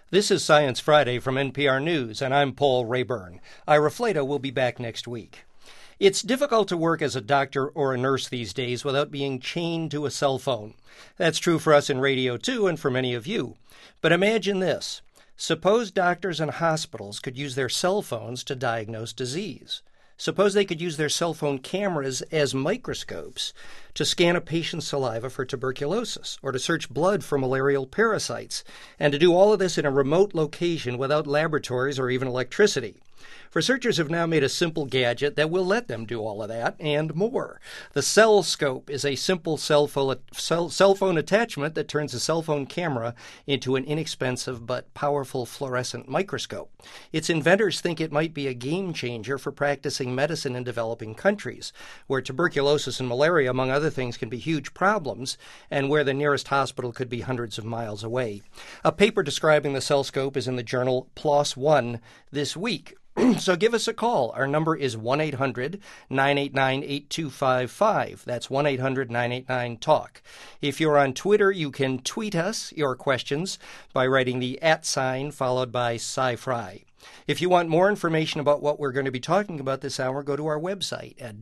This is Science Friday from NPR News, and I'm Paul Rayburn. Ira Flato will be back next week. It's difficult to work as a doctor or a nurse these days without being chained to a cell phone. That's true for us in radio, too, and for many of you. But imagine this. Suppose doctors and hospitals could use their cell phones to diagnose disease. Suppose they could use their cell phone cameras as microscopes to scan a patient's saliva for tuberculosis or to search blood for malarial parasites, and to do all of this in a remote location without laboratories or even electricity. Researchers have now made a simple gadget that will let them do all of that and more. The CellScope is a simple cell phone attachment that turns a cell phone camera into an inexpensive but powerful fluorescent microscope. Its inventors think it might be a game changer for practicing medicine in developing countries, where tuberculosis and malaria, among other things, can be huge problems, and where the nearest hospital could be hundreds of miles away. A paper describing the CellScope is in the journal PLOS One this week. So give us a call. Our number is 1-800-989-8255. That's 1-800-989-TALK. If you're on Twitter, you can tweet us your questions by writing the @ followed by SciFri. If you want more information about what we're going to be talking about this hour, go to our website at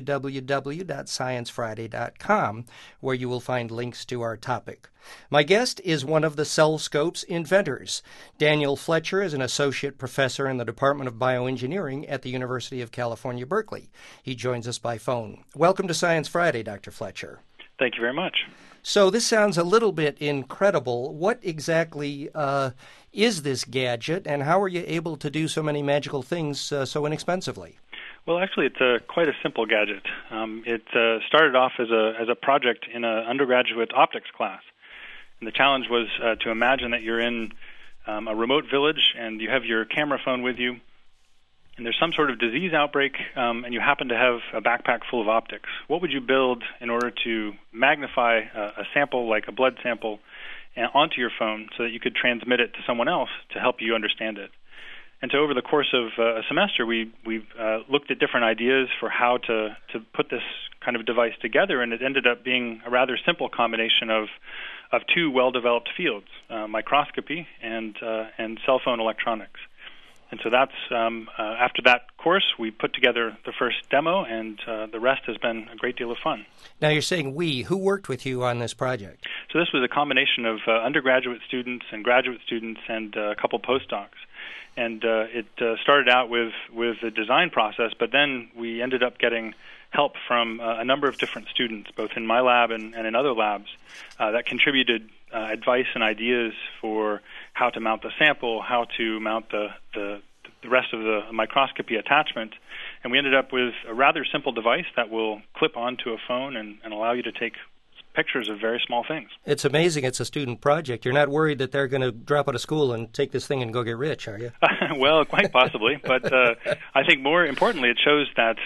www.sciencefriday.com, where you will find links to our topic. My guest is one of the CellScope's inventors. Daniel Fletcher is an associate professor in the Department of Bioengineering at the University of California, Berkeley. He joins us by phone. Welcome to Science Friday, Dr. Fletcher. Thank you very much. So this sounds a little bit incredible. What exactly is this gadget, and how are you able to do so many magical things so inexpensively? Well, actually, it's quite a simple gadget. It started off as a project in an undergraduate optics class. And the challenge was to imagine that you're in a remote village and you have your camera phone with you, and there's some sort of disease outbreak, and you happen to have a backpack full of optics. What would you build in order to magnify a sample, like a blood sample, onto your phone so that you could transmit it to someone else to help you understand it? And so over the course of a semester, we've looked at different ideas for how to put this kind of device together, and it ended up being a rather simple combination of two well-developed fields, microscopy and cell phone electronics. And so that's after that course, we put together the first demo, and the rest has been a great deal of fun. Now you're saying we. Who worked with you on this project? So this was a combination of undergraduate students and graduate students and a couple postdocs. And it started out with the design process, but then we ended up getting help from a number of different students, both in my lab and in other labs, that contributed advice and ideas for how to mount the sample, how to mount the rest of the microscopy attachment. And we ended up with a rather simple device that will clip onto a phone and allow you to take pictures of very small things. It's amazing it's a student project. You're not worried that they're going to drop out of school and take this thing and go get rich, are you? Well, quite possibly. But I think more importantly, it shows that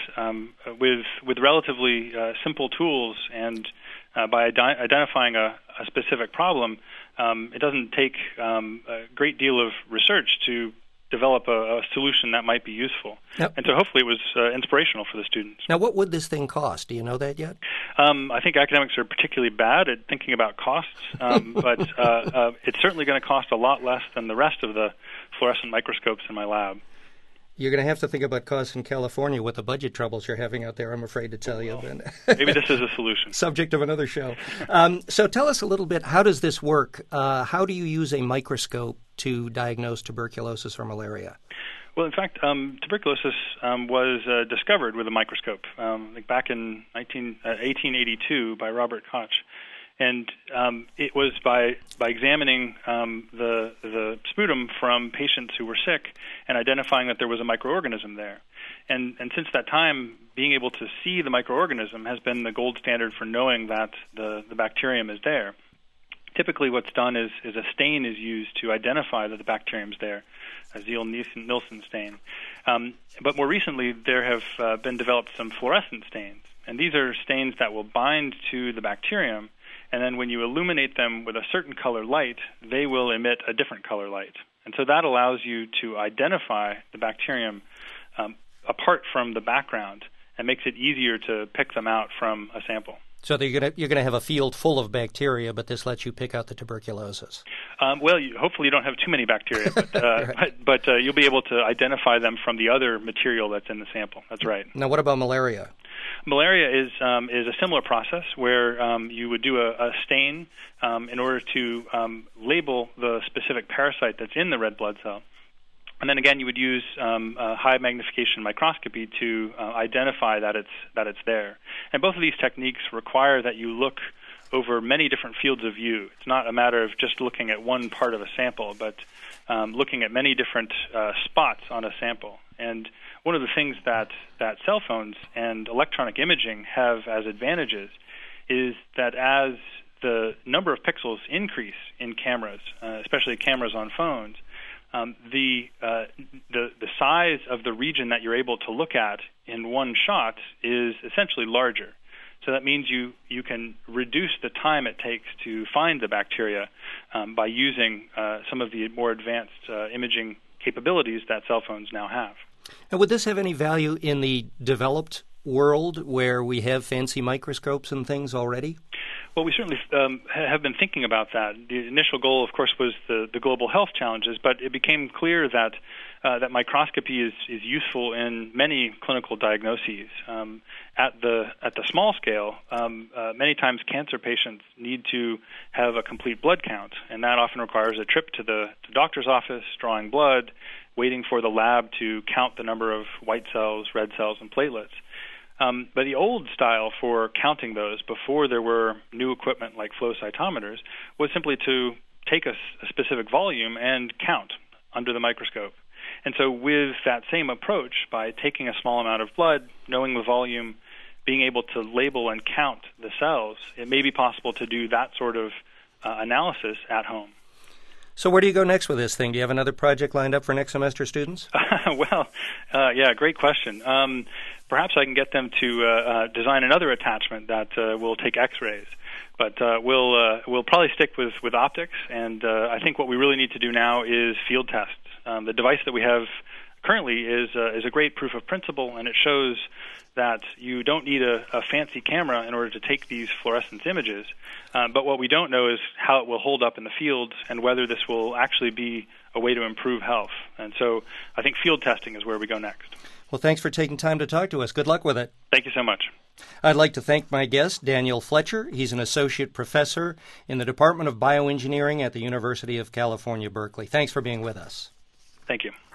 with relatively simple tools and by identifying a specific problem, it doesn't take a great deal of research to develop a solution that might be useful. Yep. And so hopefully it was inspirational for the students. Now, what would this thing cost? Do you know that yet? I think academics are particularly bad at thinking about costs, but it's certainly going to cost a lot less than the rest of the fluorescent microscopes in my lab. You're going to have to think about costs in California with the budget troubles you're having out there, I'm afraid to tell you. Maybe this is a solution. Subject of another show. So tell us a little bit, how does this work? How do you use a microscope to diagnose tuberculosis or malaria? Well, in fact, tuberculosis was discovered with a microscope back in 1882 by Robert Koch. And it was by examining the sputum from patients who were sick and identifying that there was a microorganism there. And since that time, being able to see the microorganism has been the gold standard for knowing that the bacterium is there. Typically what's done is a stain is used to identify that the bacterium is there, a Ziehl-Neelsen stain. But more recently, there have been developed some fluorescent stains. And these are stains that will bind to the bacterium, and then when you illuminate them with a certain color light, they will emit a different color light. And so that allows you to identify the bacterium apart from the background and makes it easier to pick them out from a sample. So that you're gonna have a field full of bacteria, but this lets you pick out the tuberculosis. Hopefully you don't have too many bacteria, but, right. but you'll be able to identify them from the other material that's in the sample. That's right. Now, what about malaria? Malaria is a similar process where you would do a stain in order to label the specific parasite that's in the red blood cell. And then again, you would use high magnification microscopy to identify that it's there. And both of these techniques require that you look over many different fields of view. It's not a matter of just looking at one part of a sample, but looking at many different spots on a sample. And one of the things that cell phones and electronic imaging have as advantages is that as the number of pixels increase in cameras, especially cameras on phones, the size of the region that you're able to look at in one shot is essentially larger. So that means you can reduce the time it takes to find the bacteria by using some of the more advanced imaging capabilities that cell phones now have. And would this have any value in the developed world where we have fancy microscopes and things already? Well, we certainly have been thinking about that. The initial goal, of course, was the global health challenges, but it became clear that that microscopy is useful in many clinical diagnoses. At the small scale, many times cancer patients need to have a complete blood count, and that often requires a trip to the doctor's office, drawing blood, waiting for the lab to count the number of white cells, red cells, and platelets. But the old style for counting those before there were new equipment like flow cytometers was simply to take a specific volume and count under the microscope. And so with that same approach, by taking a small amount of blood, knowing the volume, being able to label and count the cells, it may be possible to do that sort of analysis at home. So where do you go next with this thing? Do you have another project lined up for next semester students? Yeah, great question. Perhaps I can get them to design another attachment that will take X-rays. But we'll probably stick with optics, and I think what we really need to do now is field tests. The device that we have currently is a great proof of principle, and it shows that you don't need a fancy camera in order to take these fluorescence images. But what we don't know is how it will hold up in the field and whether this will actually be a way to improve health. And so I think field testing is where we go next. Well, thanks for taking time to talk to us. Good luck with it. Thank you so much. I'd like to thank my guest, Daniel Fletcher. He's an associate professor in the Department of Bioengineering at the University of California, Berkeley. Thanks for being with us. Thank you.